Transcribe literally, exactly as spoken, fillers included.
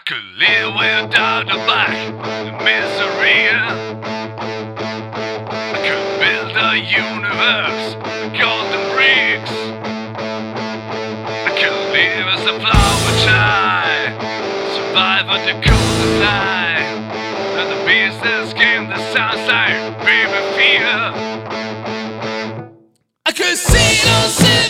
could live without a back the misery. I could build a universe with golden bricks. I could live as a flower child, survive under cold and night. And the business game that sounds like baby fear. I could see those